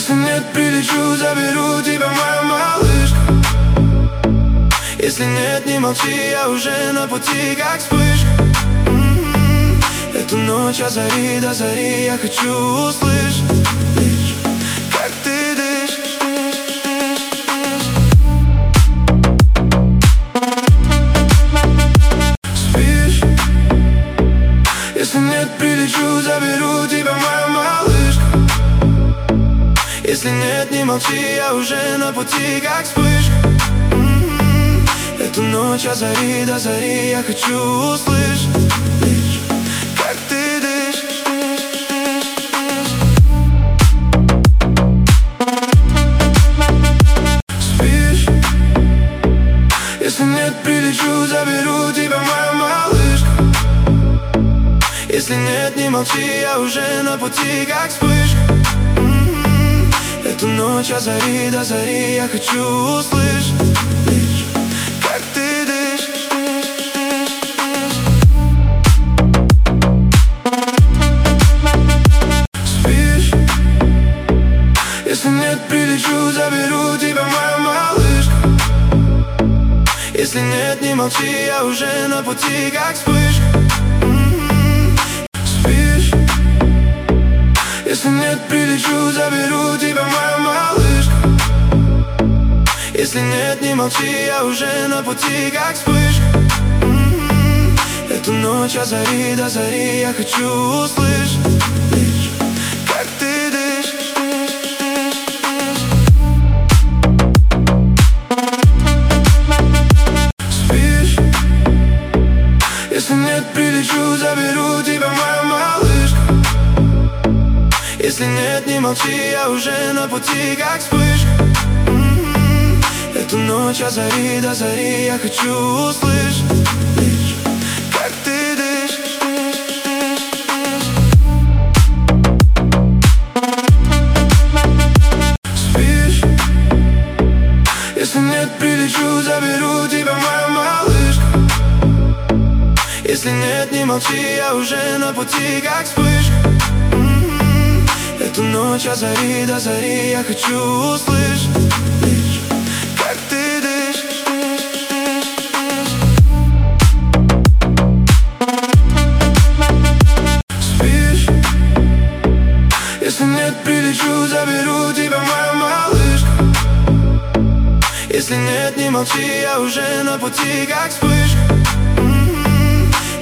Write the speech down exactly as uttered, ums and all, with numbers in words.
Если нет, прилечу, заберу тебя, моя малышка. Если нет, не молчи, я уже на пути, как вспышка. м-м-м. Эту ночь от зари до зари я хочу услышать лишь, как ты дышишь. Спишь? Если нет, прилечу, заберу тебя, моя малышка. Если нет, не молчи, я уже на пути, как вспышка. м-м-м. Эту ночь от зари до зари я хочу услышать лишь, как ты дышишь. Спишь? Если нет, прилечу, заберу тебя, моя малышка. Если нет, не молчи, я уже на пути, как вспышка. м-м-м. Эту ночь от зари до зари я хочу услышать лишь, как ты дышишь. Спишь? Если нет, прилечу, заберу тебя, моя малышка. Если нет, не молчи, я уже на пути, как вспышка. м-м-м. Спишь? Если нет, прилечу, заберу тебя, моя малышка. Если нет, не молчи, я уже на пути, как вспышка. м-м-м. Эту ночь от зари до зари я хочу услышать лишь, как ты дышишь. Спишь? Если нет, прилечу, заберу тебя, моя малышка. Если нет, не молчи, я уже на пути, как вспышка. м-м-м. Эту ночь от зари до зари я хочу услышать лишь, как ты дышишь. Спишь? Если нет, прилечу, заберу тебя, моя малышка. Если нет, не молчи, я уже на пути, как вспышка. м-м-м. Эту ночь от зари до зари я хочу услышать лишь, как ты дышишь. Спишь? Если нет, прилечу, заберу тебя, моя малышка. Если нет, не молчи, я уже на пути, как вспышка.